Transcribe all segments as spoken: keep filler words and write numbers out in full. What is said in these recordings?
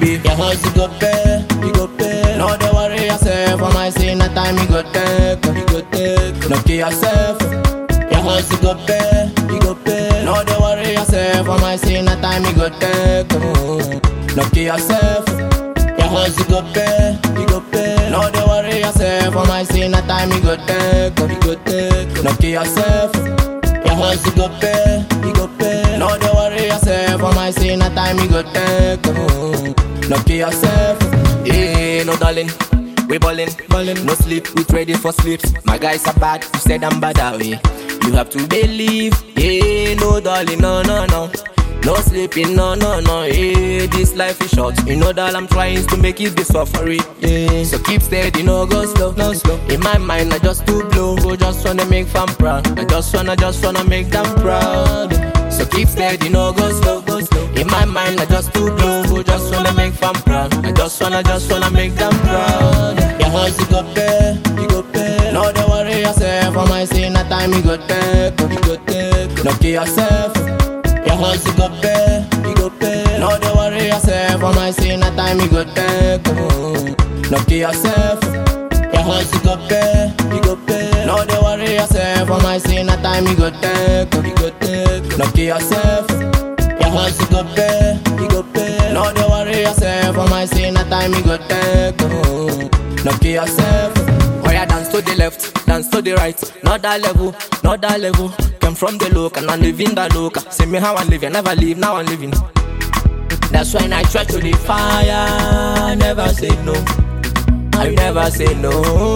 baby. Your house you go pay, you go pay. No dey worry yourself, for my say na time you go take, you go take. No kill yourself. Your house you go pay, you go pay. No dey worry yourself, for my say na time you go take. No kill yourself. Your house you go pay, you go pay. No dey worry yourself, for my say na time you go take, you go take. No kill yourself. Your house you go pay, you go pay. No dey worry yourself, for my say na time you go take. No kill yourself. Hey, no darling, we ballin', ballin'. No sleep, we ready for sleeps. My guys are bad, you said I'm bad away. You have to believe. Hey, no darling, no, no, no. No sleeping, no, no, no. Hey, this life is short. You know that I'm trying to make it be suffering. Yeah. So keep steady, no go slow, no slow. In my mind, I just too blow. I just wanna make fam proud. I just wanna, just wanna make them proud. So keep steady, no go slow, go slow. In my mind, I just too blow. I just wanna make fam proud. I just wanna, just wanna make them proud. Your house you go pay, you go pay. No dey worry yourself, for my say na time you go take, you go take. No kill yourself. Your house you go pay, you go pay. No dey worry yourself, for my say na time you go take. No kill yourself. Your house you go pay, you go pay. No dey worry yourself, for my say na time you go take, you go take. No kill yourself. Your house you go pay, you go pay. No dey worry yourself, for my say na time you go take. No kill yourself. Oh yeah, dance to the left, dance to the right. Not that level, not that level. Came from the look and I live in the look. See me how I live, I never leave, now I'm living. That's when I try to the fire. Never say no, I never say no.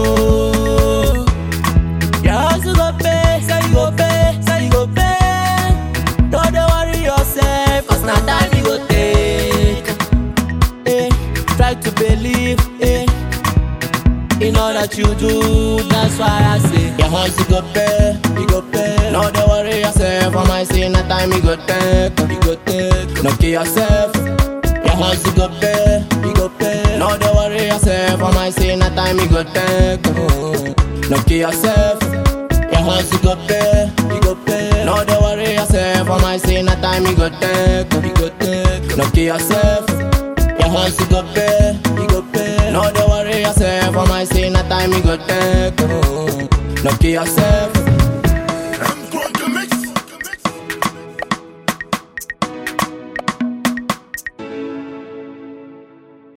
Your house you go pay, say you go pay, say you go pay. Don't dey worry yourself, cause now time you go take. Eh, try to believe, eh. In all that you do, that's why I say your house you go pay, you go pay. No dey worry yourself, for my say na time you go take, you go take. No kill yourself. Your house you go pay, you go pay. No dey worry yourself, for my say na time you go take. No kill yourself. Your house you go pay, you go pay. No dey worry yourself, for my say na time you go take, you go take. No kill yourself. Your house you go pay, you go pay. No dey worry yourself, for my say na time you go take. No kill yourself.